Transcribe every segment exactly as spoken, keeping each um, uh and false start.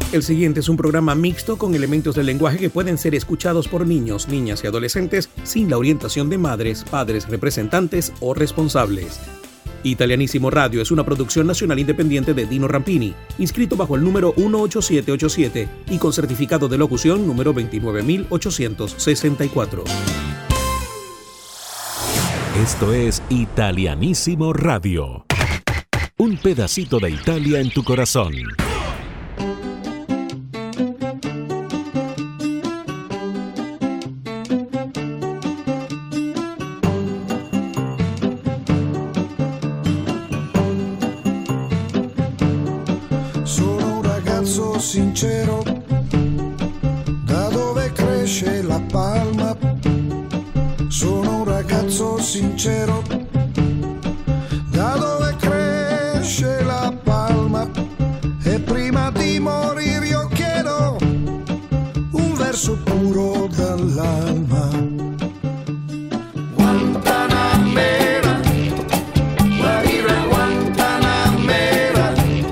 El siguiente es un programa mixto con elementos del lenguaje que pueden ser escuchados por niños, niñas y adolescentes sin la orientación de madres, padres, representantes o responsables. Italianísimo Radio es una producción nacional independiente de Dino Rampini, inscrito bajo el número uno ocho siete ocho siete y con certificado de locución número veintinueve mil ochocientos sesenta y cuatro. Esto es Italianísimo Radio. Un pedacito de Italia en tu corazón. Sincero, da dove cresce la palma, sono un ragazzo sincero, da dove cresce la palma, e prima di morire io chiedo un verso puro dall'alma. Guantanamera, guarire Guantanamera,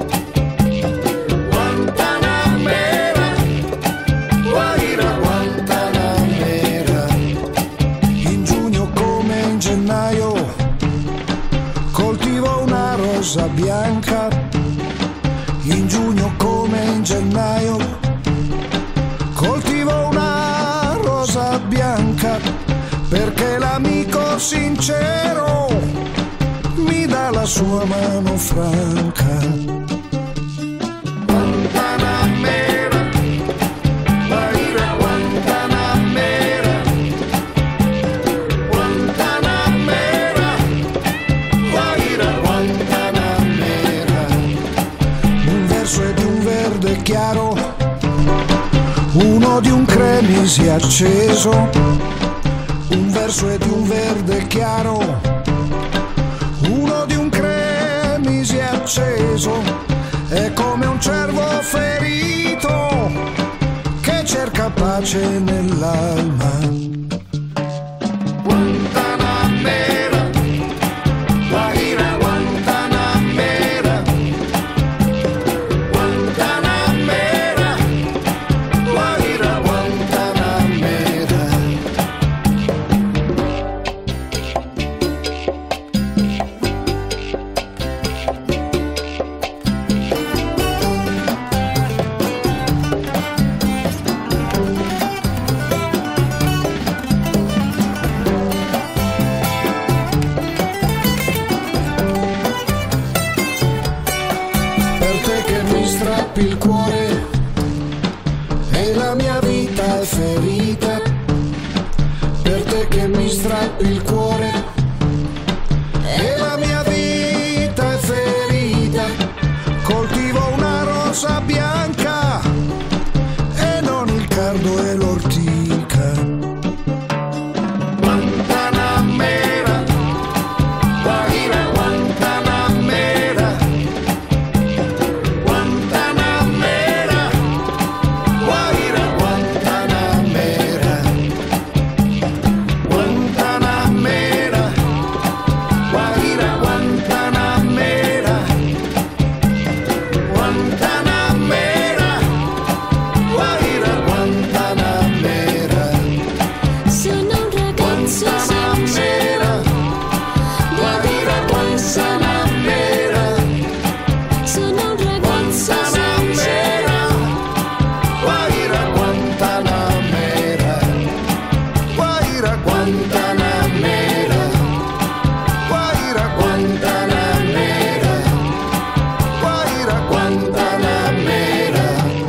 rosa bianca, in giugno come in gennaio, coltivo una rosa bianca, perché l'amico sincero mi dà la sua mano franca. Guantanamera, guarire Guantanamera, Guantanamera, guarire Guantanamera. Un verso è di un verde chiaro, uno di un cremisi acceso. Un verso è di un verde chiaro, uno di un cremisi acceso. È come un cervo ferito che cerca pace nell'alma. Guantanamera, guarire Guantanamera, Guantanamera, guarire Guantanamera. Il cuore e la mia vita è ferita, per te che mi strappi il cuore e la mia vita è ferita. Coltivo una rosa bianca e non il cardo e l'ortica. Guantanamera, guarire Guantanamera, Guantanamera, guarire Guantanamera, Guantanamera, guarire Guantanamera, Guantanamera, guarire Guantanamera. Sono un ragazzo sincero, guarire Guantanamera, sono un ragazzo sincero, guarire Guantanamera, guarire Guantanamera, guarire Guantanamera, guarire Guantanamera.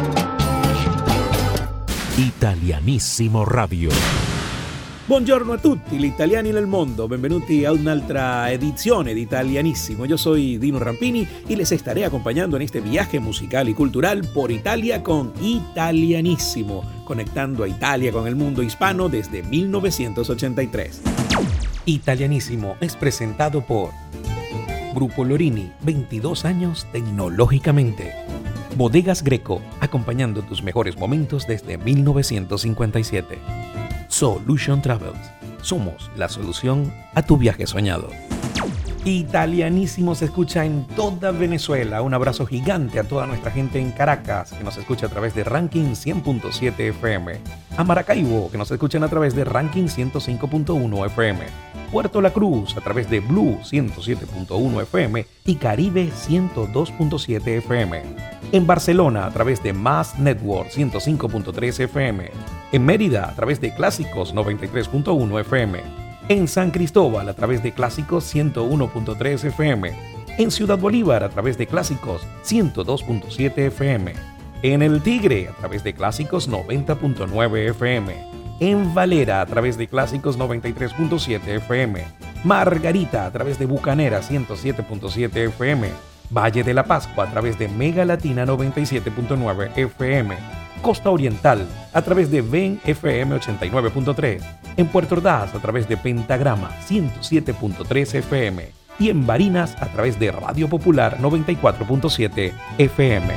Italianissimo Radio. Buongiorno a tutti gli italiani nel mondo, benvenuti a un'altra edizione di Italianissimo. Yo soy Dino Rampini y les estaré acompañando en este viaje musical y cultural por Italia con Italianissimo, conectando a Italia con el mundo hispano desde mil novecientos ochenta y tres. Italianissimo es presentado por Grupo Lorini, veintidós años tecnológicamente. Bodegas Greco, acompañando tus mejores momentos desde mil novecientos cincuenta y siete. Solution Travels, somos la solución a tu viaje soñado. Italianísimo se escucha en toda Venezuela. Un abrazo gigante a toda nuestra gente en Caracas, que nos escucha a través de Ranking cien punto siete F M. A Maracaibo, que nos escuchan a través de Ranking ciento cinco punto uno F M. Puerto La Cruz, a través de Blue ciento siete punto uno F M y Caribe ciento dos punto siete F M. En Barcelona, a través de Mass Network ciento cinco punto tres F M. En Mérida, a través de Clásicos noventa y tres punto uno F M. En San Cristóbal, a través de Clásicos ciento uno punto tres F M. En Ciudad Bolívar, a través de Clásicos ciento dos punto siete F M. En El Tigre, a través de Clásicos noventa punto nueve F M. En Valera, a través de Clásicos noventa y tres punto siete F M. Margarita, a través de Bucanera ciento siete punto siete F M. Valle de la Pascua, a través de Mega Latina noventa y siete punto nueve F M. Costa Oriental, a través de Ven F M ochenta y nueve punto tres. En Puerto Ordaz, a través de Pentagrama ciento siete punto tres F M. Y en Barinas, a través de Radio Popular noventa y cuatro punto siete F M.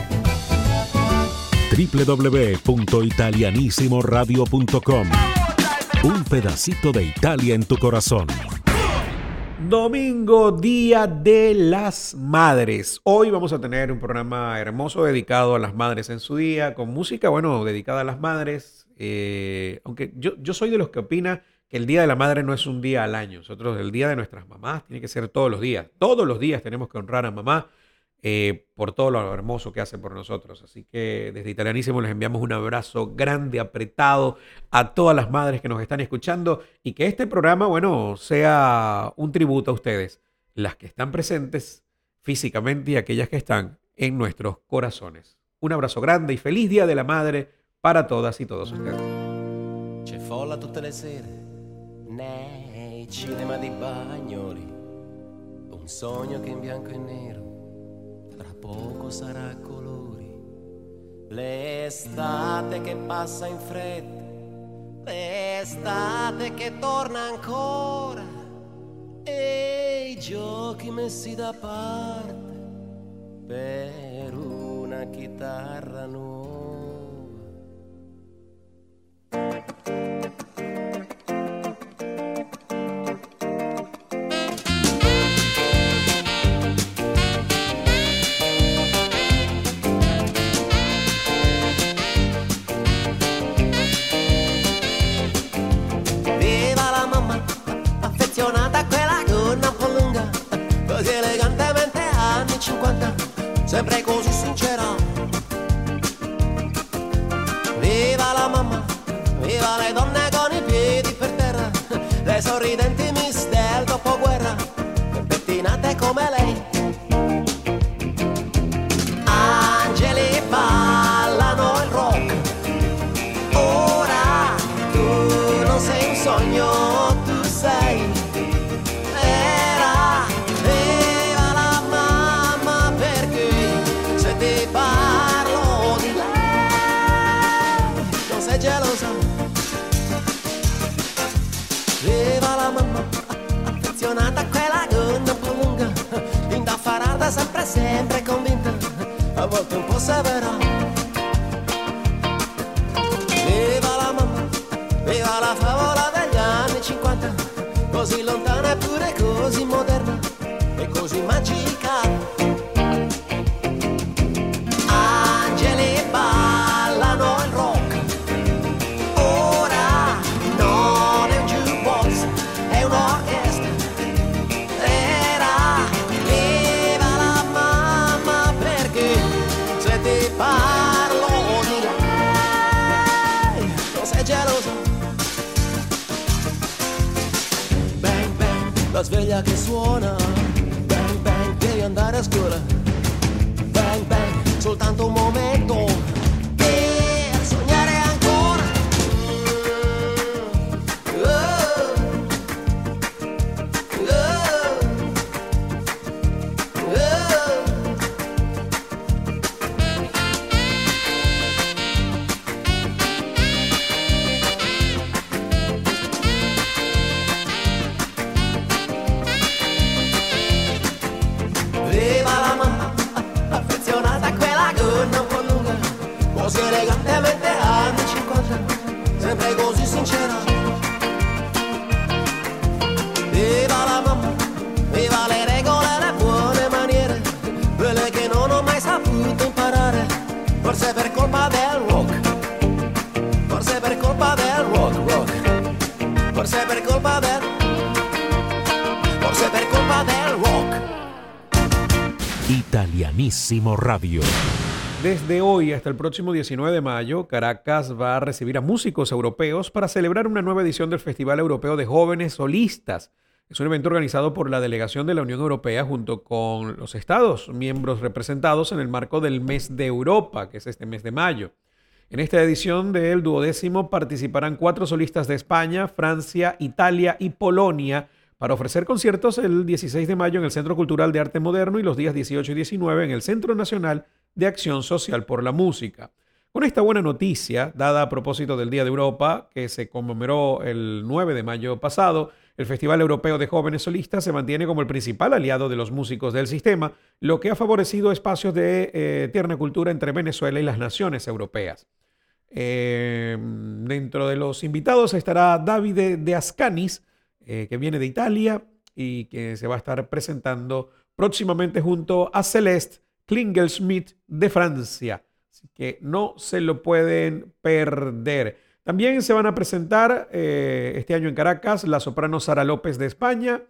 doble u doble u doble u punto italianissimo radio punto com. Un pedacito de Italia en tu corazón. Domingo, Día de las Madres. Hoy vamos a tener un programa hermoso dedicado a las madres en su día, con música, bueno, dedicada a las madres. Eh, aunque yo, yo soy de los que opina que el Día de la Madre no es un día al año. Nosotros, el Día de nuestras mamás tiene que ser todos los días. Todos los días tenemos que honrar a mamá eh, por todo lo hermoso que hace por nosotros. Así que desde Italianísimo les enviamos un abrazo grande, apretado a todas las madres que nos están escuchando y que este programa, bueno, sea un tributo a ustedes, las que están presentes físicamente y aquellas que están en nuestros corazones. Un abrazo grande y feliz Día de la Madre para todas y todos ustedes. C'è folla tutte le sere nei cinema di Bagnoli, un sogno che in bianco e nero tra poco sarà a colori, l'estate che passa in fretta, l'estate che torna ancora e i giochi messi da parte per una chitarra nuova. Affezionata a quella gonna un po' lunga, così elegantemente anni cinquanta, sempre così sincera. Viva la mamma, viva le donne con i piedi per terra, le sorridenti miss del dopoguerra, pettinate come lei. Angeli ballano il rock, ora tu non sei un sogno, tu sei. Era, viva la mamma, perché se ti parlo di lei non sei gelosa. Viva la mamma, affezionata a quella gonna un po' lunga, indaffarata, sempre sempre convinta, a volte un po' severa. Viva la mamma, viva la favola degli anni cinquanta, così lontana eppure così moderna e così magica. Angeli ballano il rock, ora non è un jukebox, è un'orchestra. Era, viva la mamma, perché se ti parlo di lei non sei gelosa. Bang bang, la sveglia che suona, bang bang, devi andare a scuola. Bang bang, soltanto un momento per sognare ancora. Oh, oh, oh. Viva la mamma, forse per colpa del rock, forse per colpa del rock, rock, forse per colpa del, forse per colpa del rock. Italianísimo Radio. Desde hoy hasta el próximo diecinueve de mayo, Caracas va a recibir a músicos europeos para celebrar una nueva edición del Festival Europeo de Jóvenes Solistas. Es un evento organizado por la delegación de la Unión Europea junto con los estados miembros representados en el marco del Mes de Europa, que es este mes de mayo. En esta edición del duodécimo participarán cuatro solistas de España, Francia, Italia y Polonia para ofrecer conciertos el dieciséis de mayo en el Centro Cultural de Arte Moderno y los días dieciocho y diecinueve en el Centro Nacional de Acción Social por la Música. Con esta buena noticia, dada a propósito del Día de Europa, que se conmemoró el nueve de mayo pasado, el Festival Europeo de Jóvenes Solistas se mantiene como el principal aliado de los músicos del sistema, lo que ha favorecido espacios de eh, tierna cultura entre Venezuela y las naciones europeas. Eh, dentro de los invitados estará Davide De Ascanis, eh, que viene de Italia y que se va a estar presentando próximamente junto a Celeste Klingelsmith de Francia. Así que no se lo pueden perder. También se van a presentar eh, este año en Caracas la soprano Sara López de España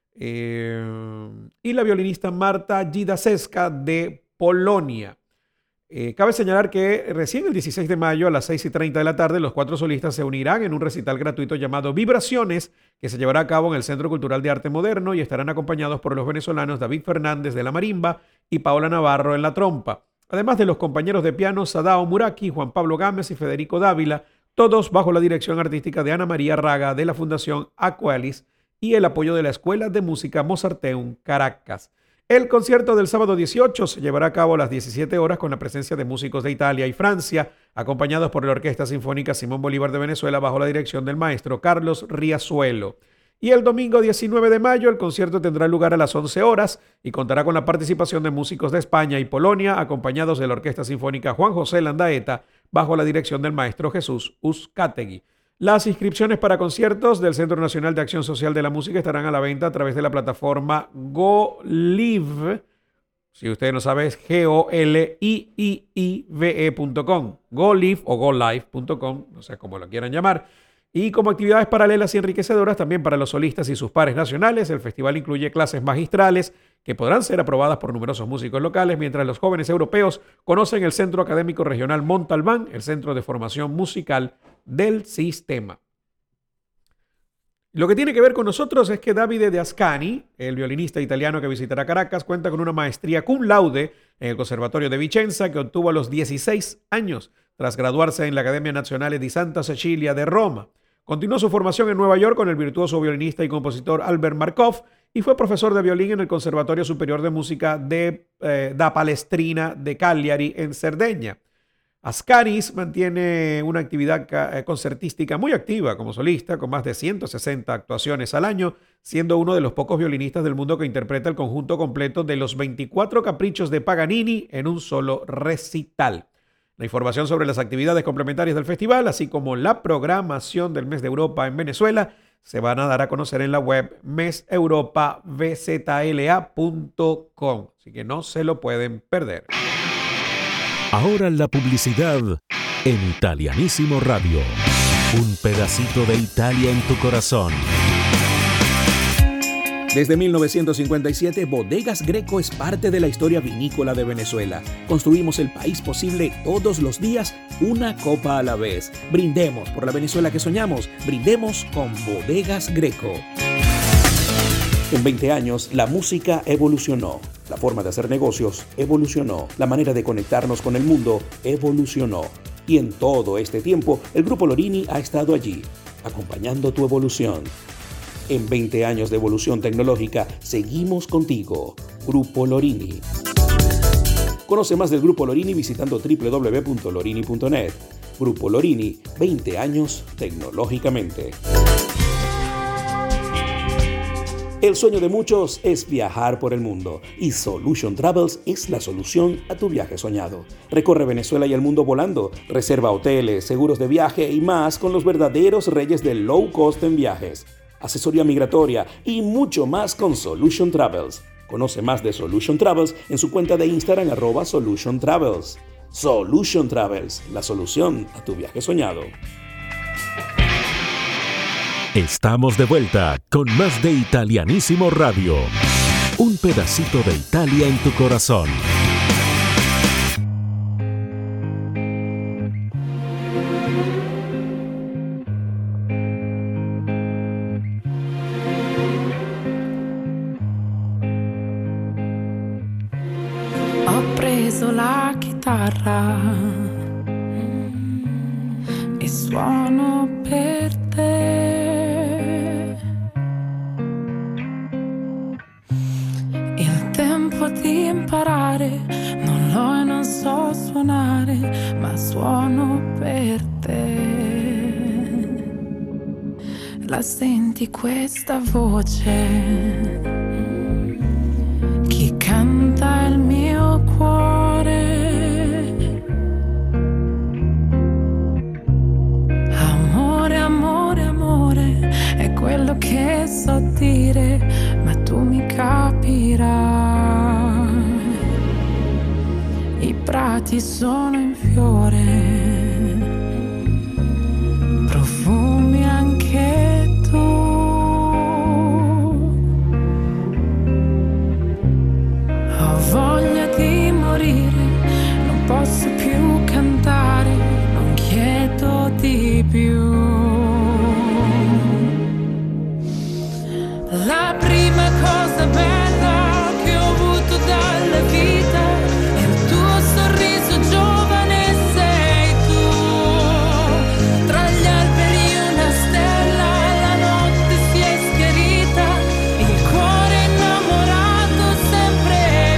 eh, y la violinista Marta Jidasewska de Polonia. Eh, cabe señalar que recién el dieciséis de mayo a las seis y treinta de la tarde los cuatro solistas se unirán en un recital gratuito llamado Vibraciones, que se llevará a cabo en el Centro Cultural de Arte Moderno y estarán acompañados por los venezolanos David Fernández de la marimba y Paola Navarro en la trompa, además de los compañeros de piano Sadao Muraki, Juan Pablo Gámez y Federico Dávila, todos bajo la dirección artística de Ana María Raga de la Fundación Aqualis y el apoyo de la Escuela de Música Mozarteum Caracas. El concierto del sábado dieciocho se llevará a cabo a las diecisiete horas con la presencia de músicos de Italia y Francia, acompañados por la Orquesta Sinfónica Simón Bolívar de Venezuela bajo la dirección del maestro Carlos Riazuelo. Y el domingo diecinueve de mayo el concierto tendrá lugar a las once horas y contará con la participación de músicos de España y Polonia, acompañados de la Orquesta Sinfónica Juan José Landaeta bajo la dirección del maestro Jesús Uzcategui. Las inscripciones para conciertos del Centro Nacional de Acción Social de la Música estarán a la venta a través de la plataforma GoLive. Si usted no sabe, es G O L I I I V E punto com. GoLive o GoLive punto com, no sé cómo lo quieran llamar. Y como actividades paralelas y enriquecedoras también para los solistas y sus pares nacionales, el festival incluye clases magistrales que podrán ser aprobadas por numerosos músicos locales, mientras los jóvenes europeos conocen el Centro Académico Regional Montalbán, el centro de formación musical del sistema. Lo que tiene que ver con nosotros es que Davide De Ascani, el violinista italiano que visitará Caracas, cuenta con una maestría cum laude en el Conservatorio de Vicenza que obtuvo a los dieciséis años tras graduarse en la Accademia Nazionale di Santa Cecilia de Roma. Continuó su formación en Nueva York con el virtuoso violinista y compositor Albert Markov y fue profesor de violín en el Conservatorio Superior de Música de eh, da Palestrina de Cagliari en Cerdeña. Ascanis mantiene una actividad concertística muy activa como solista, con más de ciento sesenta actuaciones al año, siendo uno de los pocos violinistas del mundo que interpreta el conjunto completo de los veinticuatro caprichos de Paganini en un solo recital. La información sobre las actividades complementarias del festival, así como la programación del Mes de Europa en Venezuela, se van a dar a conocer en la web mes europa v z l a punto com, así que no se lo pueden perder. Ahora la publicidad en Italianísimo Radio. Un pedacito de Italia en tu corazón. Desde mil novecientos cincuenta y siete, Bodegas Greco es parte de la historia vinícola de Venezuela. Construimos el país posible todos los días, una copa a la vez. Brindemos por la Venezuela que soñamos. Brindemos con Bodegas Greco. En veinte años, la música evolucionó. La forma de hacer negocios evolucionó. La manera de conectarnos con el mundo evolucionó. Y en todo este tiempo, el Grupo Lorini ha estado allí, acompañando tu evolución. En veinte años de evolución tecnológica, seguimos contigo. Grupo Lorini. Conoce más del Grupo Lorini visitando doble u doble u doble u punto lorini punto net. Grupo Lorini, veinte años tecnológicamente. El sueño de muchos es viajar por el mundo y Solution Travels es la solución a tu viaje soñado. Recorre Venezuela y el mundo volando, reserva hoteles, seguros de viaje y más con los verdaderos reyes del low cost en viajes, asesoría migratoria y mucho más con Solution Travels. Conoce más de Solution Travels en su cuenta de Instagram arroba Solution Travels. Solution Travels, la solución a tu viaje soñado. Estamos de vuelta con más de Italianísimo Radio. Un pedacito de Italia en tu corazón. Ho preso la chitarra e suono per te. Il tempo di imparare non l'ho e non so suonare, ma suono per te. La senti questa voce? Chi canta il mio cuore? Amore, amore, amore, è quello che so dire, ma tu mi capirai. I prati sono in fiore, profumi anche tu. Voglia di morire, non posso più cantare, non chiedo di più. La prima cosa bella che ho avuto dalla vita è il tuo sorriso giovane, sei tu. Tra gli alberi una stella, la notte si è schiarita, il cuore innamorato sempre.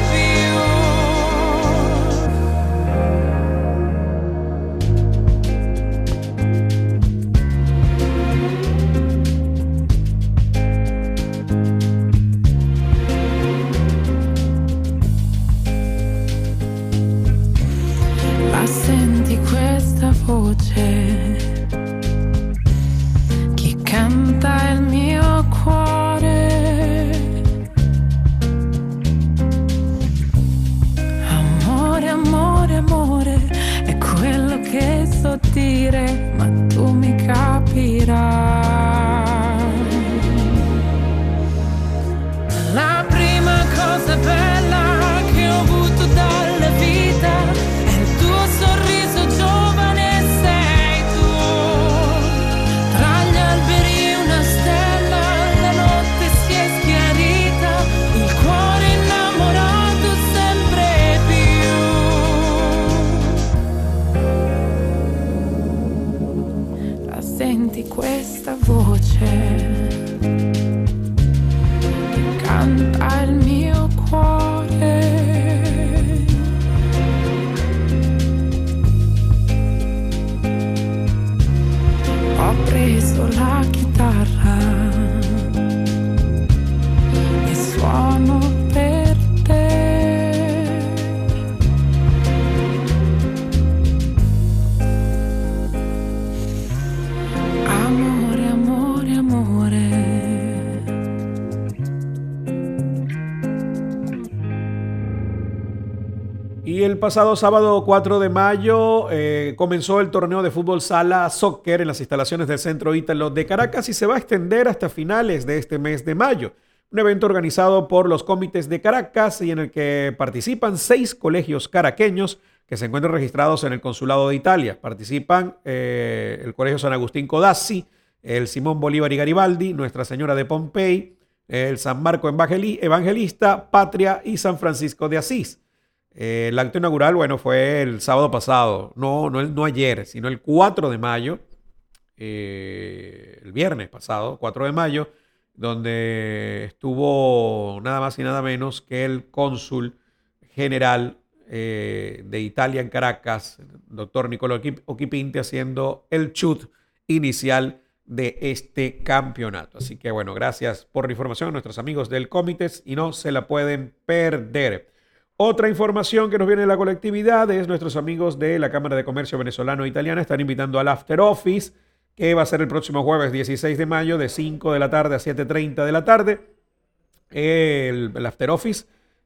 Senti questa voce, chi canta il mio cuore? Amore, amore, amore, è quello che so dire, ma tu mi capirai. La prima cosa bella che ho avuto dalla vita sorriso giovane, sei tu. Tra gli alberi una stella, la notte si è schiarita, il cuore innamorato sempre più. La senti questa voce che canta il mio cuore? Ho preso la chitarra e suono per te. Amore, amore, amore. Y el pasado sábado cuatro de mayo eh, comenzó el torneo de fútbol sala soccer en las instalaciones del Centro Ítalo de Caracas y se va a extender hasta finales de este mes de mayo. Un evento organizado por los comités de Caracas y en el que participan seis colegios caraqueños que se encuentran registrados en el Consulado de Italia. Participan eh, el Colegio San Agustín Codazzi, el Simón Bolívar y Garibaldi, Nuestra Señora de Pompey, el San Marco Evangelista, Patria y San Francisco de Asís. Eh, el acto inaugural, bueno, fue el sábado pasado, no, no, el, no ayer, sino el cuatro de mayo, eh, el viernes pasado, cuatro de mayo, donde estuvo nada más y nada menos que el cónsul general eh, de Italia en Caracas, el doctor Nicolò Occhipinti, haciendo el chut inicial de este campeonato. Así que bueno, gracias por la información a nuestros amigos del Comités y no se la pueden perder. Otra información que nos viene de la colectividad es nuestros amigos de la Cámara de Comercio Venezolano-Italiana están invitando al After Office, que va a ser el próximo jueves dieciséis de mayo de cinco de la tarde a siete y media de la tarde. El, el After Office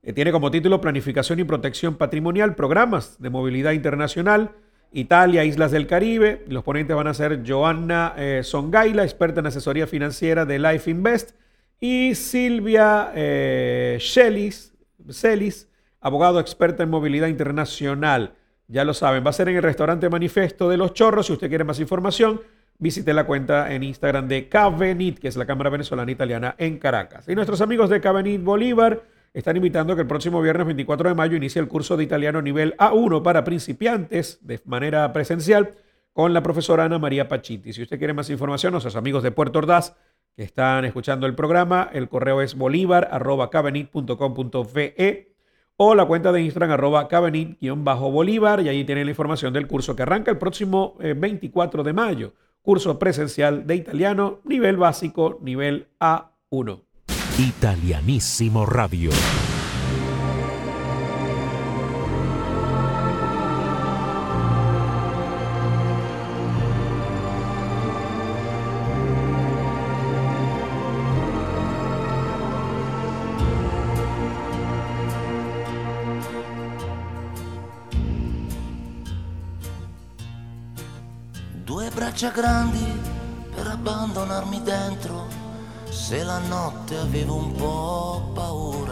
que tiene como título Planificación y Protección Patrimonial, Programas de Movilidad Internacional, Italia, Islas del Caribe. Los ponentes van a ser Joanna eh, Songaila, experta en asesoría financiera de Life Invest, y Silvia eh, Celis, Celis, abogado experta en movilidad internacional. Ya lo saben, va a ser en el restaurante Manifesto de Los Chorros. Si usted quiere más información, visite la cuenta en Instagram de Cavenit, que es la Cámara Venezolana Italiana en Caracas. Y nuestros amigos de Cavenit Bolívar están invitando a que el próximo viernes veinticuatro de mayo inicie el curso de italiano nivel A uno para principiantes de manera presencial con la profesora Ana María Pachiti. Si usted quiere más información, nuestros amigos de Puerto Ordaz que están escuchando el programa, el correo es bolívar arroba cavenit punto com punto ve o la cuenta de Instagram arroba cavenit-bolívar, y allí tienen la información del curso que arranca el próximo eh, veinticuatro de mayo. Curso presencial de italiano, nivel básico, nivel A uno. Italianissimo Radio. Due braccia grandi per abbandonarmi dentro, se la notte avevo un po' paura.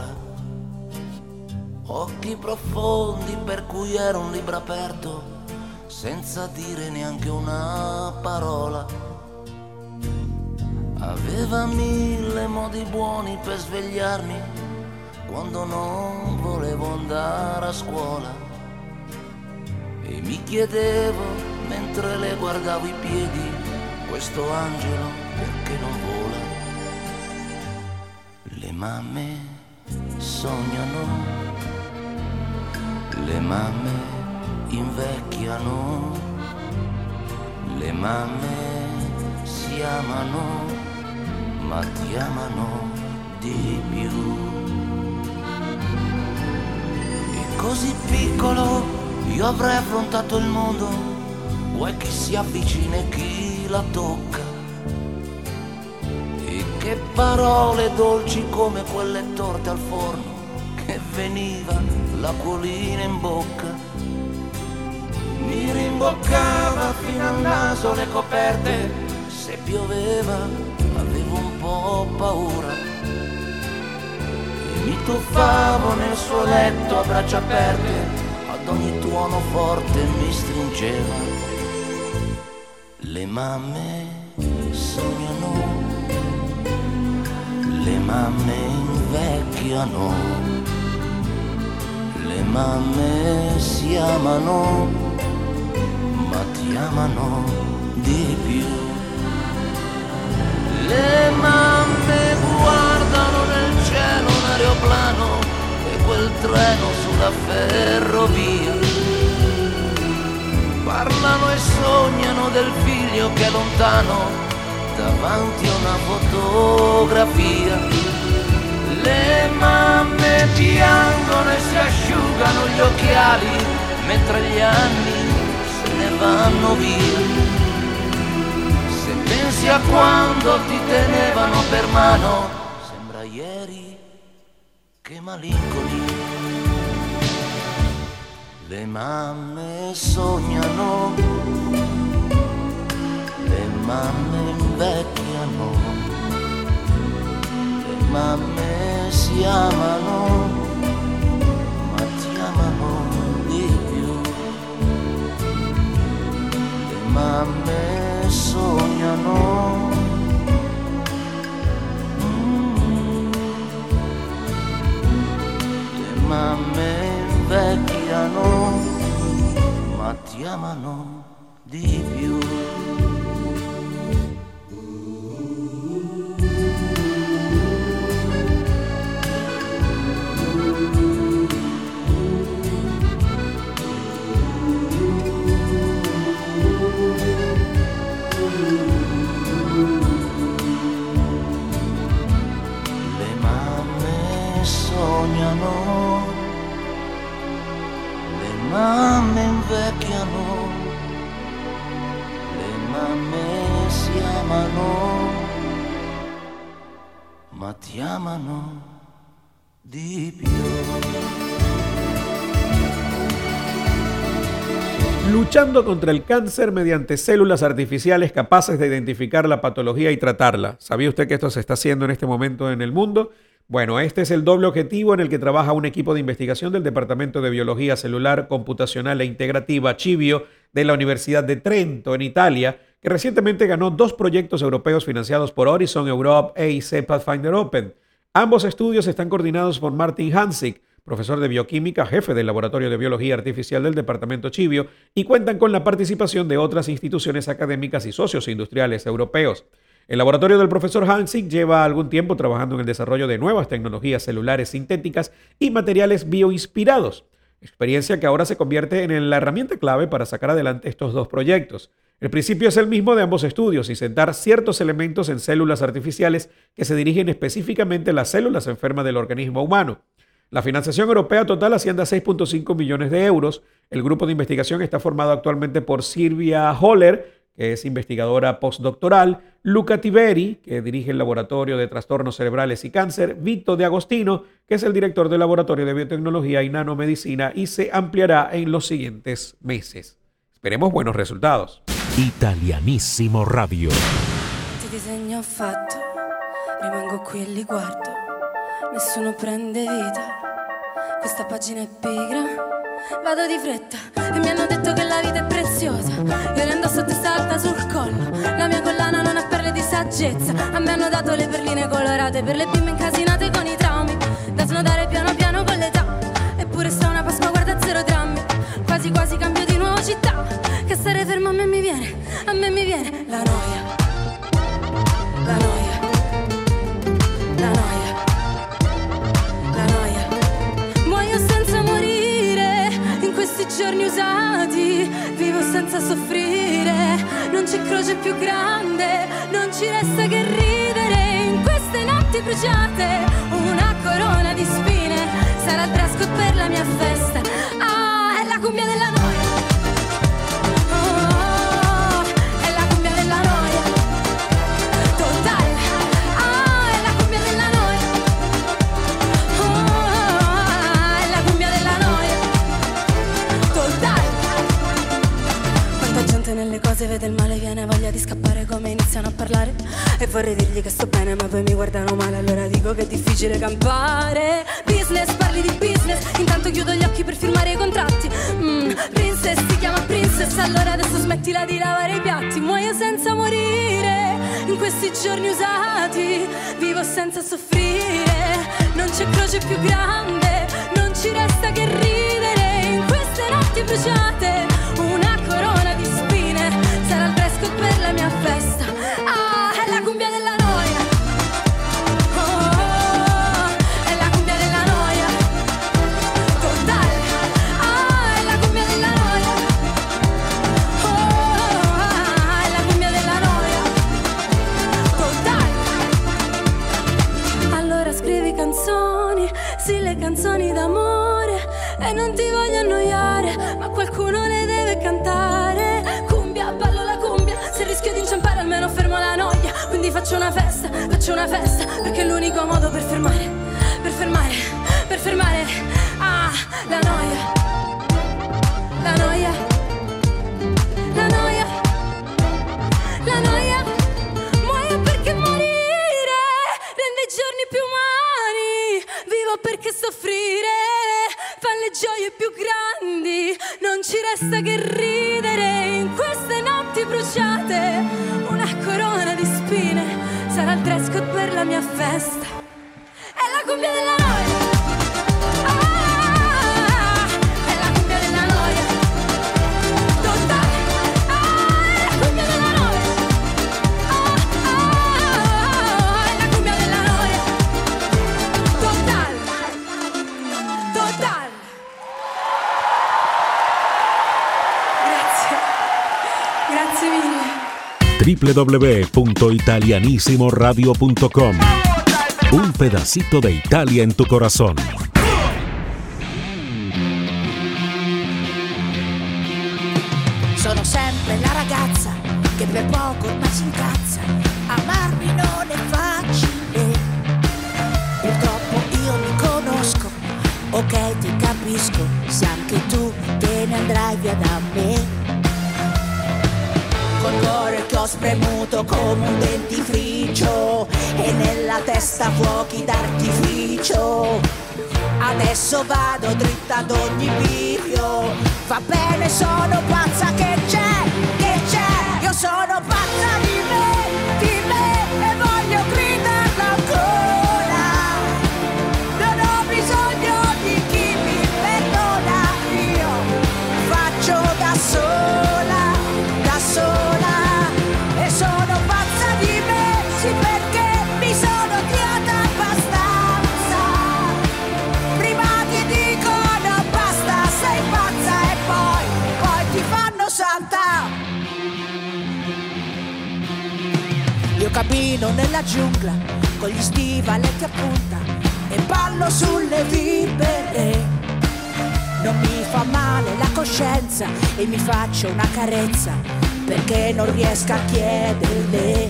Occhi profondi per cui era un libro aperto, senza dire neanche una parola. Aveva mille modi buoni per svegliarmi quando non volevo andare a scuola. E mi chiedevo, mentre le guardavo i piedi, questo angelo perché non vola? Le mamme sognano, le mamme invecchiano, le mamme si amano, ma ti amano di più. E così piccolo io avrei affrontato il mondo, vuoi chi si avvicina e chi la tocca. E che parole dolci come quelle torte al forno, che veniva l'acquolina in bocca. Mi rimboccava fino al naso le coperte, se pioveva avevo un po' paura. E mi tuffavo nel suo letto a braccia aperte, ad ogni tuono forte mi stringeva. Le mamme sognano, le mamme invecchiano, le mamme si amano, ma ti amano di più. Le mamme guardano nel cielo un aeroplano e quel treno sulla ferrovia. Parlano e sognano del figlio che è lontano davanti a una fotografia. Le mamme piangono e si asciugano gli occhiali mentre gli anni se ne vanno via. Se pensi a quando ti tenevano per mano, sembra ieri, che malinconia. Le mamme sognano, le mamme invecchiano, le mamme si amano, ma ti amano di più. Le mamme sognano, mm, le mamme invecchiano, ma ti amano di più. Le mamme sognano, le mamme invecchiano, le mamme si amano, ma ti amano di più. Luchando contra el cáncer mediante células artificiales capaces de identificar la patología y tratarla. ¿Sabía usted que esto se está haciendo en este momento en el mundo? Bueno, este es el doble objetivo en el que trabaja un equipo de investigación del Departamento de Biología Celular, Computacional e Integrativa Civio de la Universidad de Trento, en Italia, que recientemente ganó dos proyectos europeos financiados por Horizon Europe e I C Pathfinder Open. Ambos estudios están coordinados por Martin Hansik, profesor de bioquímica, jefe del Laboratorio de Biología Artificial del Departamento Civio, y cuentan con la participación de otras instituciones académicas y socios industriales europeos. El laboratorio del profesor Hansik lleva algún tiempo trabajando en el desarrollo de nuevas tecnologías celulares sintéticas y materiales bioinspirados, experiencia que ahora se convierte en la herramienta clave para sacar adelante estos dos proyectos. El principio es el mismo de ambos estudios, insertar ciertos elementos en células artificiales que se dirigen específicamente a las células enfermas del organismo humano. La financiación europea total asciende a seis punto cinco millones de euros. El grupo de investigación está formado actualmente por Silvia Holler, que es investigadora postdoctoral, Luca Tiberi, que dirige el Laboratorio de Trastornos Cerebrales y Cáncer, Vito De Agostino, que es el director del Laboratorio de Biotecnología y Nanomedicina, y se ampliará en los siguientes meses. Esperemos buenos resultados. Italianissimo Radio. Ti disegno ho fatto, rimango qui e li guardo, nessuno prende vita, questa pagina è pigra, vado di fretta e mi hanno detto che la vita è preziosa, io le indosso testa alta sul collo, la mia collana non ha perle di saggezza, a me hanno dato le perline colorate per le bimbe incasinate con i traumi, da snodare piano piano con l'età, eppure sta una Pasqua guarda zero drammi, quasi quasi cambio di nuovo città, che stare fermo a me mi viene, a me mi viene la noia, la noia, la noia, la noia, muoio senza morire, in questi giorni usati, vivo senza soffrire, non c'è croce più grande, non ci resta che ridere, in queste notti bruciate, una corona di spine, sarà il dress code per la mia festa, ah, è la cumbia della noia. Nelle cose vede il male, viene voglia di scappare come iniziano a parlare e vorrei dirgli che sto bene ma poi mi guardano male, allora dico che è difficile campare. Business, parli di business, intanto chiudo gli occhi per firmare i contratti. mm, Princess, ti chiama princess, allora adesso smettila di lavare i piatti. Muoio senza morire, in questi giorni usati, vivo senza soffrire, non c'è croce più grande, non ci resta che ridere, in queste notti bruciate, una corona di spine, sarà il dress code per la mia festa, ah, è la cumbia della noia, oh, oh, oh, è la cumbia della noia, totale, ah, è la cumbia della noia, oh, oh, oh, è la cumbia della noia, totale. Allora scrivi canzoni, sì, le canzoni d'amore, e non ti voglio annoiare, ma qualcuno le deve cantare. Cumbia, ballo la cumbia, se rischio di inciampare almeno fermo la noia. Quindi faccio una festa, faccio una festa, perché è l'unico modo per fermare, per fermare, per fermare, ah, la noia, la noia, la noia, la noia. Muoio perché morire rende i giorni più umani, vivo perché soffrire fa le gioie più grandi, non ci resta che ridere, in queste notti bruciate, una corona di spine, sarà il dress code per la mia festa, è la cumbia della noia, ah, è la cumbia della noia, totale, ah, è la cumbia della noia, ah, ah, è la cumbia della noia, totale, totale. Grazie mille. w w w punto italianissimo radio punto com. Un pedacito de Italia en tu corazón. Sono sempre la ragazza che per poco ormai si incazza. Amarmi non è facile. Purtroppo io mi conosco. Ok, ti capisco, se anche tu te ne andrai via da me. Col cuore che ho spremuto come un dentifricio e nella testa fuochi d'artificio. Adesso vado dritta ad ogni bivio. Va bene, sono pazza, che c'è, che c'è? Io sono pazza di me, di me, e voglio gridarlo ancora. Non ho bisogno di chi mi perdona. Io faccio da sola, da sola. E sono pazza di me, sì, perché mi sono odiata abbastanza. Prima ti dicono basta, sei pazza, e poi, poi ti fanno santa. Io cammino nella giungla con gli stivaletti a punta e ballo sulle vibere. Non mi fa male la coscienza e mi faccio una carezza perché non riesco a chiederle.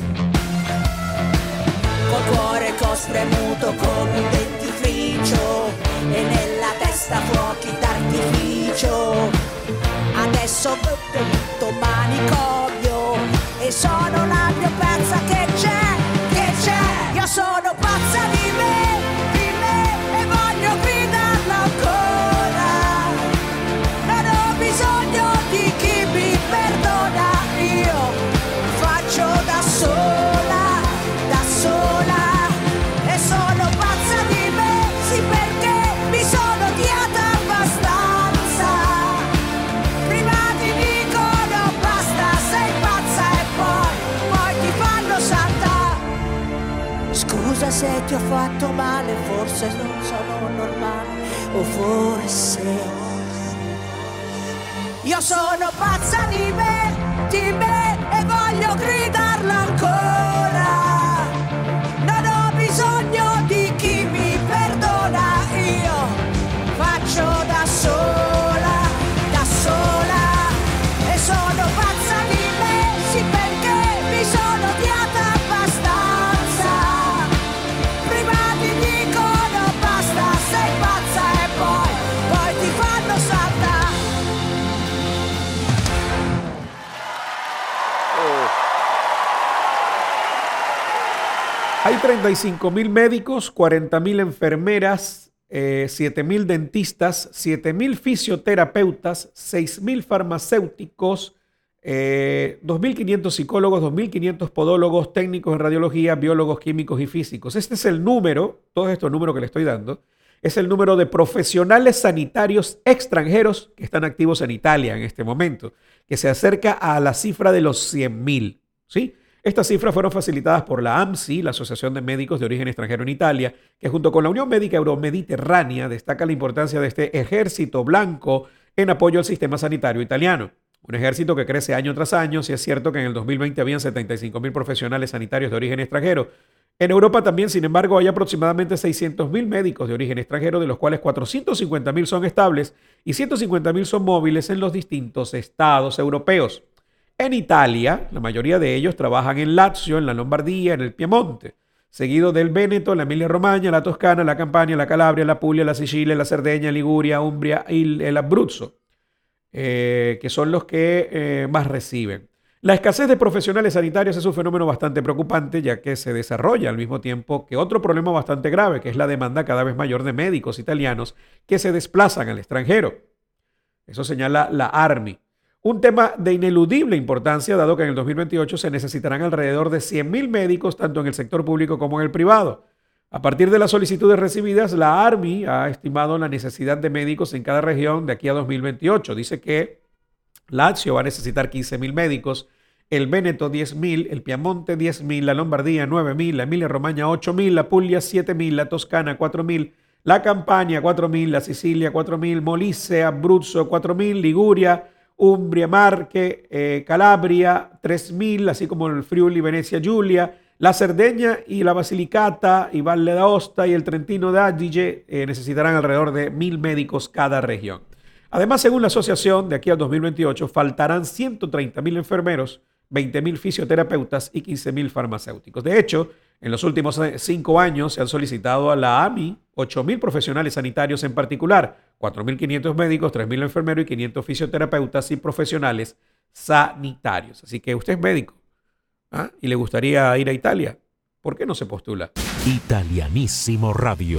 Col cuore che ho spremuto come un dentifricio e nella testa fuochi d'artificio. Adesso tutto manicomio e sono la mia pezza, che c'è, che c'è? Io sono pazza di me, di me, e voglio gridarlo ancora. Non ho bisogno di chi mi perdona. Io faccio da sola, da sola. E sono pazza di me, sì, perché mi sono odiata abbastanza. Prima ti dicono basta, sei pazza, e poi, poi ti fanno santa. Scusa se ti ho fatto male, forse non sono normale, o forse io sono pazza di me, di me, e voglio gridarlo ancora. Non ho bisogno di chi mi perdona. Io faccio da sola, da sola. E sono pazza di me, sì, perché mi sono odiata abbastanza. Prima ti dicono basta, sei pazza, e poi, poi ti fanno santa. Hay treinta y cinco mil médicos, cuarenta mil enfermeras, eh, siete mil dentistas, siete mil fisioterapeutas, seis mil farmacéuticos, eh, dos mil quinientos psicólogos, dos mil quinientos podólogos, técnicos en radiología, biólogos, químicos y físicos. Este es el número, todos estos números que le estoy dando, es el número de profesionales sanitarios extranjeros que están activos en Italia en este momento, que se acerca a la cifra de los cien mil, ¿sí? Estas cifras fueron facilitadas por la A M S I, la Asociación de Médicos de Origen Extranjero en Italia, que junto con la Unión Médica Euromediterránea destaca la importancia de este ejército blanco en apoyo al sistema sanitario italiano. Un ejército que crece año tras año. Si es cierto que en el dos mil veinte habían setenta y cinco mil profesionales sanitarios de origen extranjero. En Europa también, sin embargo, hay aproximadamente seiscientos mil médicos de origen extranjero, de los cuales cuatrocientos cincuenta mil son estables y ciento cincuenta mil son móviles en los distintos estados europeos. En Italia, la mayoría de ellos trabajan en Lazio, en la Lombardía, en el Piemonte, seguido del Véneto, la Emilia-Romagna, la Toscana, la Campania, la Calabria, la Puglia, la Sicilia, la Cerdeña, Liguria, Umbria y el Abruzzo, eh, que son los que eh, más reciben. La escasez de profesionales sanitarios es un fenómeno bastante preocupante, ya que se desarrolla al mismo tiempo que otro problema bastante grave, que es la demanda cada vez mayor de médicos italianos que se desplazan al extranjero. Eso señala la ARMI. Un tema de ineludible importancia, dado que en el dos mil veintiocho se necesitarán alrededor de cien mil médicos, tanto en el sector público como en el privado. A partir de las solicitudes recibidas, la ARMI ha estimado la necesidad de médicos en cada región de aquí a dos mil veintiocho. Dice que Lazio va a necesitar quince mil médicos, el Véneto diez mil, el Piemonte diez mil, la Lombardía nueve mil, la Emilia-Romagna ocho mil, la Puglia siete mil, la Toscana cuatro mil, la Campania cuatro mil, la Sicilia cuatro mil, Molise, Abruzzo cuatro mil, Liguria, Umbria, Marche, eh, Calabria, tres mil, así como el Friuli, Venecia, Giulia, la Cerdeña y la Basilicata y Valle d'Aosta y el Trentino d'Adige eh, necesitarán alrededor de mil médicos cada región. Además, según la asociación, de aquí al dos mil veintiocho faltarán ciento treinta mil enfermeros, veinte mil fisioterapeutas y quince mil farmacéuticos. De hecho, En los últimos cinco años se han solicitado a la A M I ocho mil profesionales sanitarios en particular, cuatro mil quinientos médicos, tres mil enfermeros y quinientos fisioterapeutas y profesionales sanitarios. Así que usted es médico, ¿ah? Y le gustaría ir a Italia. ¿Por qué no se postula? Italianísimo Radio.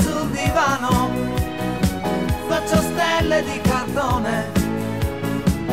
Faccio stelle di cartone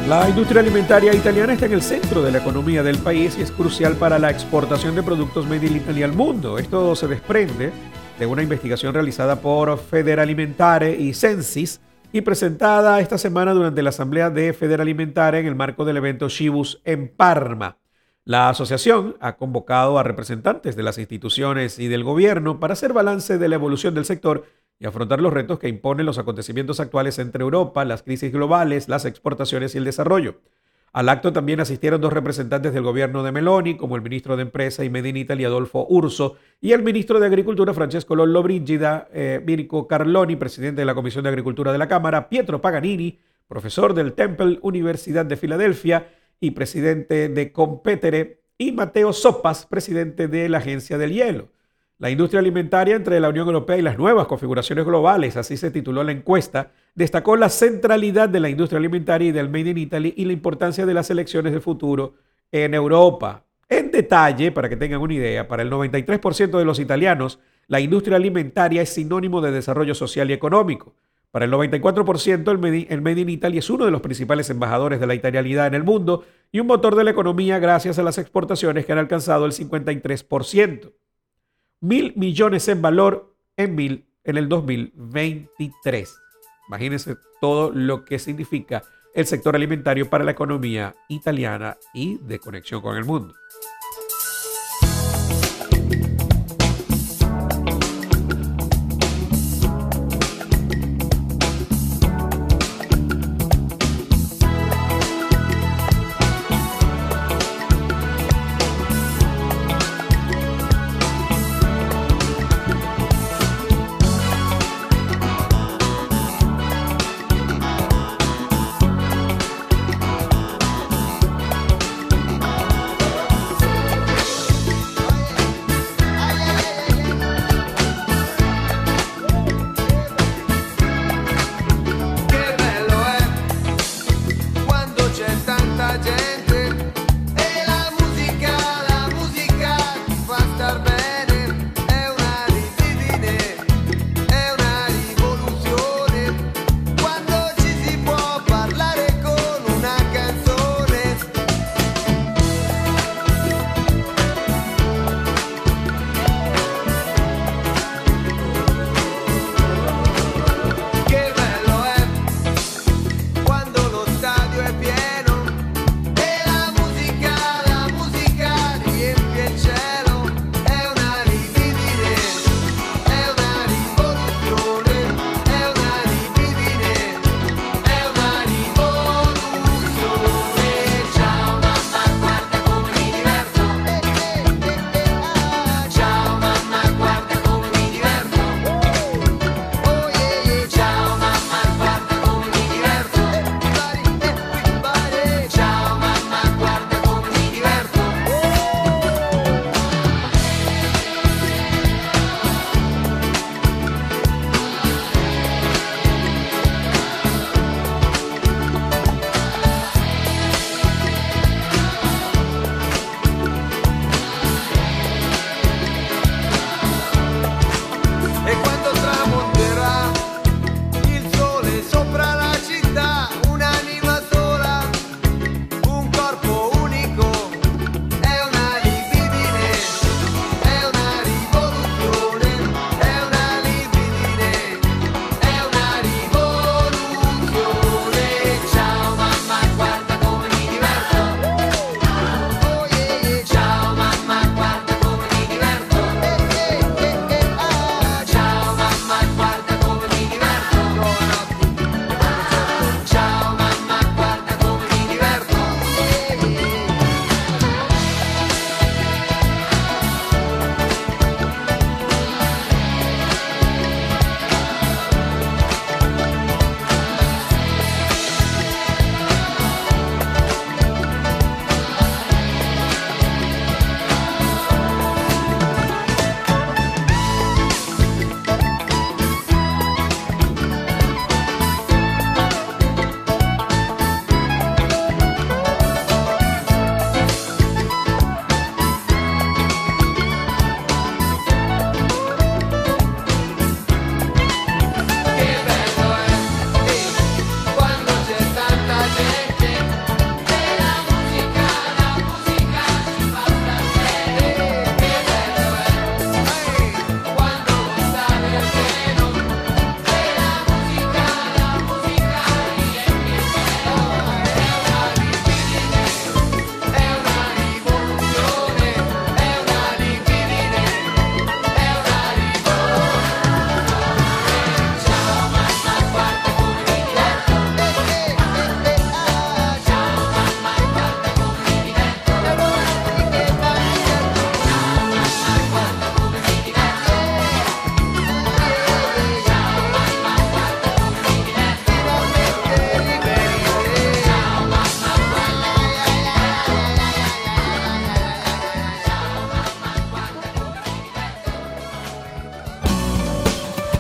La industria alimentaria italiana está en el centro de la economía del país y es crucial para la exportación de productos made in Italy al mundo. Esto se desprende de una investigación realizada por Federalimentare y Censis y presentada esta semana durante la asamblea de Federalimentare en el marco del evento Cibus en Parma. La asociación ha convocado a representantes de las instituciones y del gobierno para hacer balance de la evolución del sector y afrontar los retos que imponen los acontecimientos actuales entre Europa, las crisis globales, las exportaciones y el desarrollo. Al acto también asistieron dos representantes del gobierno de Meloni, como el ministro de Empresa y Made in Italy, Adolfo Urso, y el ministro de Agricultura, Francesco Lollobrigida, eh, Mirko Carloni, presidente de la Comisión de Agricultura de la Cámara, Pietro Paganini, profesor del Temple Universidad de Filadelfia y presidente de Competere, y Matteo Sopas, presidente de la Agencia del Hielo. La industria alimentaria entre la Unión Europea y las nuevas configuraciones globales, así se tituló la encuesta, destacó la centralidad de la industria alimentaria y del Made in Italy y la importancia de las elecciones de futuro en Europa. En detalle, para que tengan una idea, para el noventa y tres por ciento de los italianos, la industria alimentaria es sinónimo de desarrollo social y económico. Para el noventa y cuatro por ciento, el Made, el Made in Italy es uno de los principales embajadores de la italianidad en el mundo y un motor de la economía gracias a las exportaciones que han alcanzado el cincuenta y tres por ciento. Mil millones en valor en, mil, en el dos mil veintitrés. Imagínense todo lo que significa el sector alimentario para la economía italiana y de conexión con el mundo.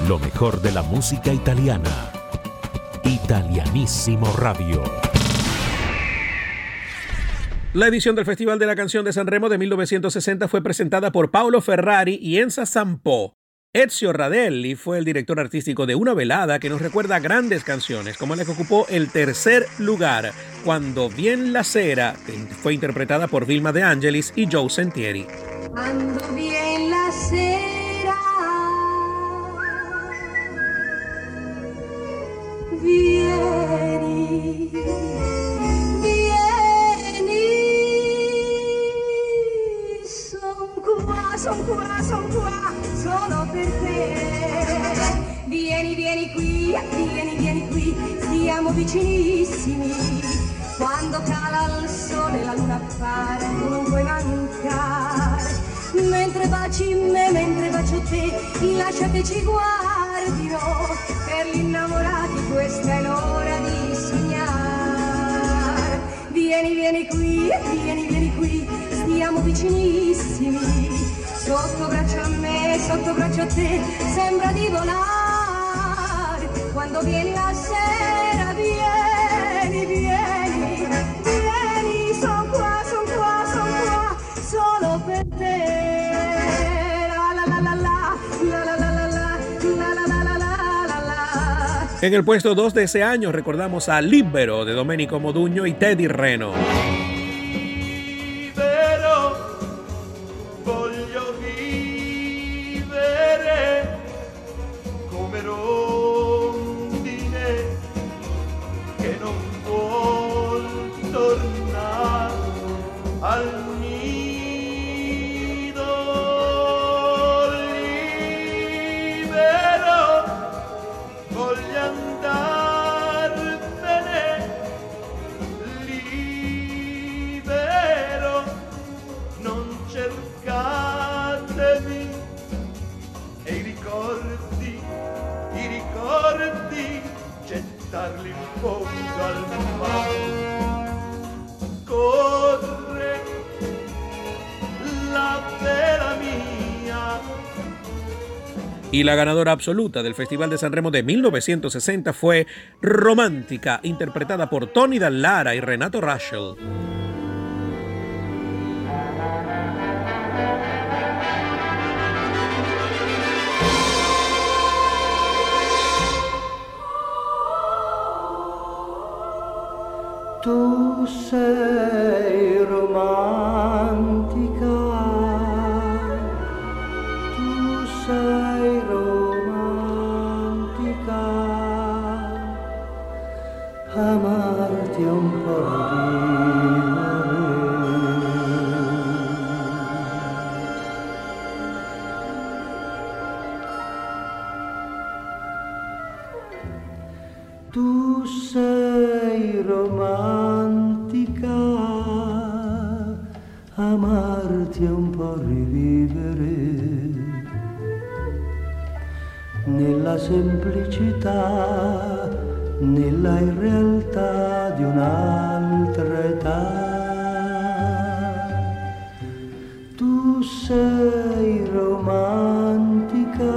Lo mejor de la música italiana. Italianissimo Radio. La edición del Festival de la Canción de Sanremo de mil novecientos sesenta fue presentada por Paolo Ferrari y Enza Sampo. Ezio Radelli fue el director artístico de una velada que nos recuerda grandes canciones, como la que ocupó el tercer lugar, Cuando Vien la Sera, que fue interpretada por Vilma De Angelis y Joe Sentieri. Quando vien la sera, vieni, vieni, son qua, son qua, son qua, solo per te. Vieni, vieni qui, vieni, vieni qui, stiamo vicinissimi. Quando cala il sole la luna appare, non puoi mancare. Mentre baci me, mentre bacio te, lascia che ci guardino. Per gli innamorati questa è l'ora di sognare. Vieni, vieni qui, vieni, vieni qui, stiamo vicinissimi. Sotto braccio a me, sotto braccio a te, sembra di volare. Quando viene la sera, vieni, vieni, vieni, son qua, son qua, son qua, solo per te. En el puesto dos de ese año recordamos a Libero de Domenico Modugno y Teddy Reno. Libero, voglio vivere come rondine che non vuol tornare al nido. Libero, voglio andarmene, libero, non cercatemi, e i ricordi, i ricordi, gettarli in fondo al mare. Corre la vela mia. Y la ganadora absoluta del Festival de Sanremo de mil novecientos sesenta fue Romántica, interpretada por Tony Dallara y Renato Russell. Tu sei romantica, tu sei romantica, amarti è un po' di tu sei romantica, amarti è un po' rivivere nella semplicità, nella irrealtà di un'altra età. Tu sei romantica,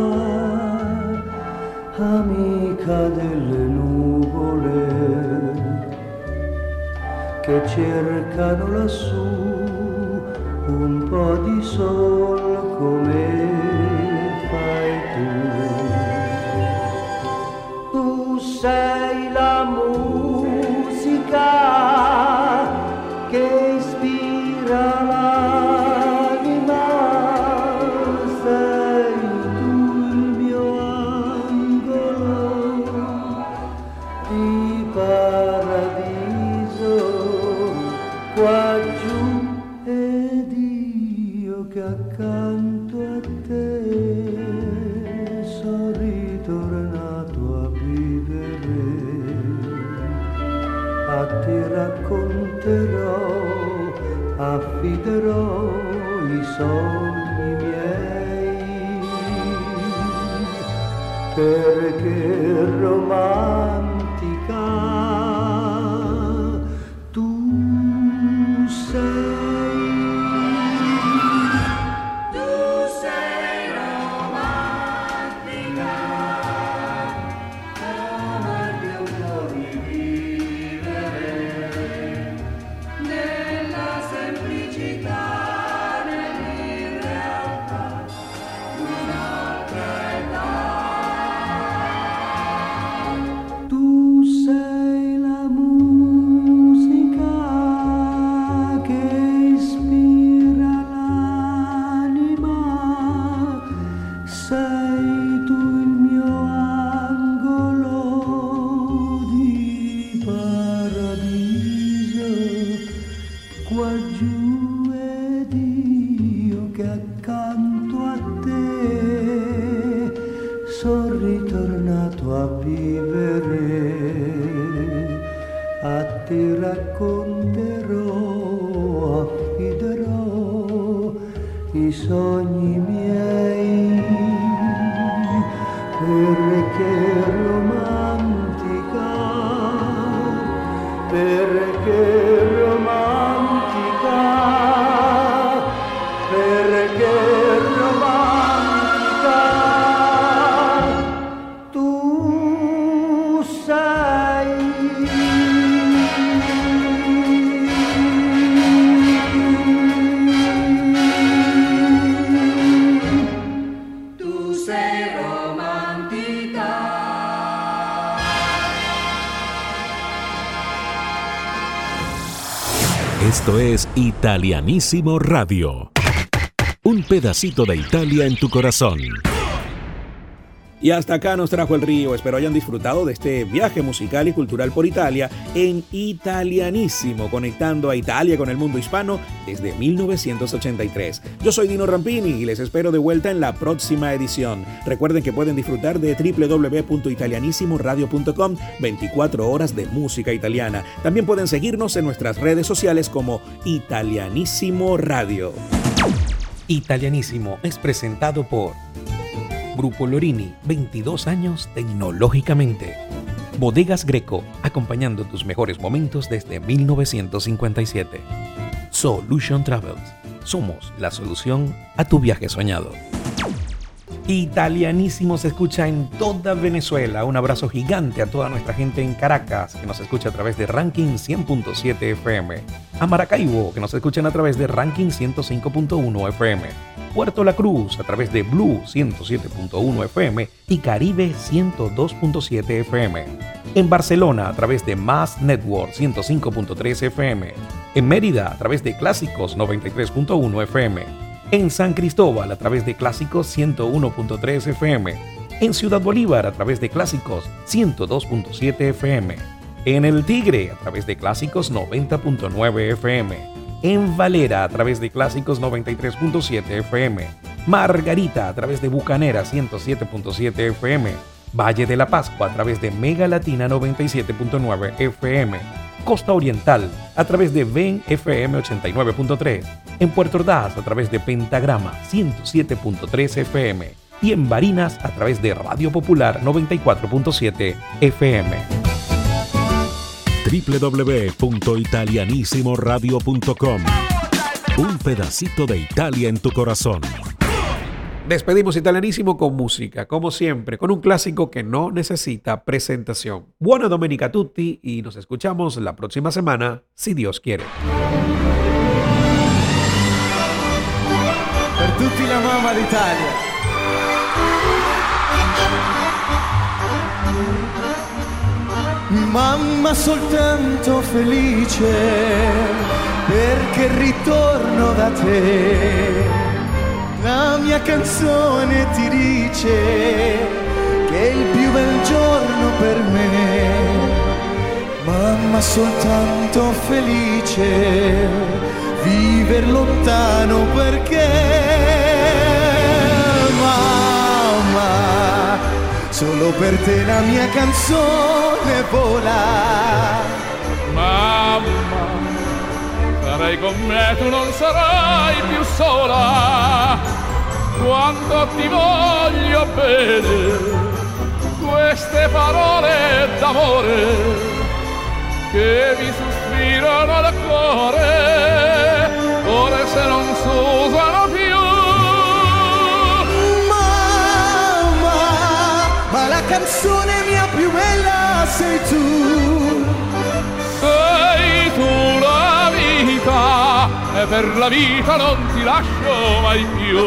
amica delle nuvole che cercano lassù un po' di sol come fai tu. Tu sei la musica che ispira l'anima, sei tu il mio angolo di paradiso qua giù, ed io che accanto a te sono ritornato a vivere. A te racconterò, affiderò i sogni miei, perché romantica tu sei. Tu sei romantica. che accanto a te sono ritornato a vivere, a ti racconterò, affiderò i sogni miei, perché romantica, perché romantica, perché romantica tu sei. Tu sei romantica. Esto es Italianísimo Radio. Un pedacito de Italia en tu corazón. Y hasta acá nos trajo el río. Espero hayan disfrutado de este viaje musical y cultural por Italia en Italianísimo, conectando a Italia con el mundo hispano desde mil novecientos ochenta y tres. Yo soy Dino Rampini y les espero de vuelta en la próxima edición. Recuerden que pueden disfrutar de doble u doble u doble u punto italianisimo radio punto com, veinticuatro horas de música italiana. También pueden seguirnos en nuestras redes sociales como Italianísimo Radio. Italianísimo es presentado por Grupo Lorini, veintidós años tecnológicamente. Bodegas Greco, acompañando tus mejores momentos desde mil novecientos cincuenta y siete. Solution Travels, somos la solución a tu viaje soñado. Italianísimo se escucha en toda Venezuela. Un abrazo gigante a toda nuestra gente en Caracas, que nos escucha a través de Ranking cien punto siete F M. A Maracaibo, que nos escuchan a través de Ranking ciento cinco punto uno F M. Puerto La Cruz, a través de Blue ciento siete punto uno F M y Caribe ciento dos punto siete F M. En Barcelona, a través de Mass Network ciento cinco punto tres F M. En Mérida, a través de Clásicos noventa y tres punto uno F M. En San Cristóbal, a través de Clásicos ciento uno punto tres F M. En Ciudad Bolívar, a través de Clásicos ciento dos punto siete F M. En El Tigre, a través de Clásicos noventa punto nueve F M. En Valera, a través de Clásicos noventa y tres punto siete F M. Margarita, a través de Bucanera ciento siete punto siete F M. Valle de la Pascua, a través de Mega Latina noventa y siete punto nueve F M. Costa Oriental, a través de Ven F M ochenta y nueve punto tres. En Puerto Ordaz, a través de Pentagrama ciento siete punto tres F M. Y en Barinas, a través de Radio Popular noventa y cuatro punto siete F M. doble u doble u doble u punto italianisimo radio punto com. Un pedacito de Italia en tu corazón. Despedimos Italianísimo con música, como siempre, con un clásico que no necesita presentación. Buona domenica a tutti y nos escuchamos la próxima semana, si Dios quiere. Per tutti la mamma d'Italia. Mamma soltanto felice perché ritorno da te. La mia canzone ti dice che è il più bel giorno per me. Mamma soltanto felice viver lontano perché mamma solo per te la mia canzone vola. Mamma, sarai con me, tu non sarai più sola. Quanto ti voglio bene, queste parole d'amore che mi sospirano al cuore, ora se non s'usano più. Mamma, ma la canzone mia più bella sei tu. Sei tu la vita e per la vita non ti lascio mai più.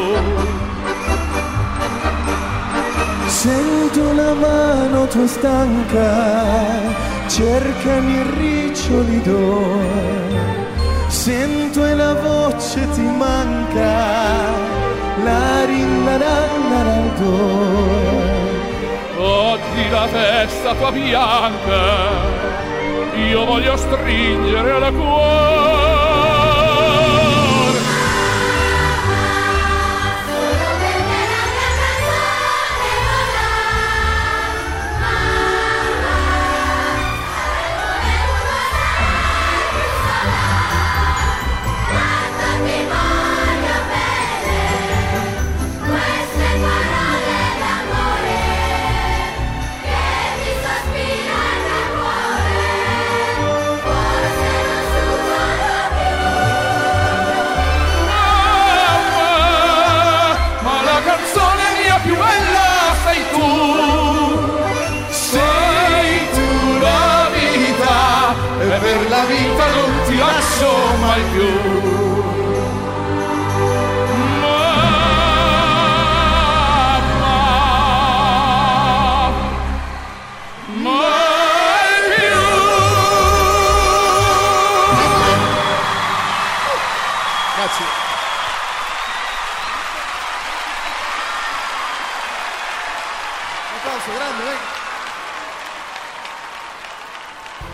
Sento la mano tua stanca, cercami e riccioli do. Sento e la voce ti manca, la rinnaranna do. Oggi la testa tua bianca io voglio stringere al cuore.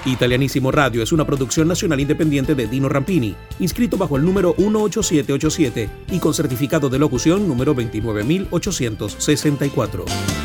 Italianísimo Radio es una producción nacional independiente de Dino Rampini, inscrito bajo el número uno ocho siete ocho siete y con certificado de locución número veintinueve mil ochocientos sesenta y cuatro.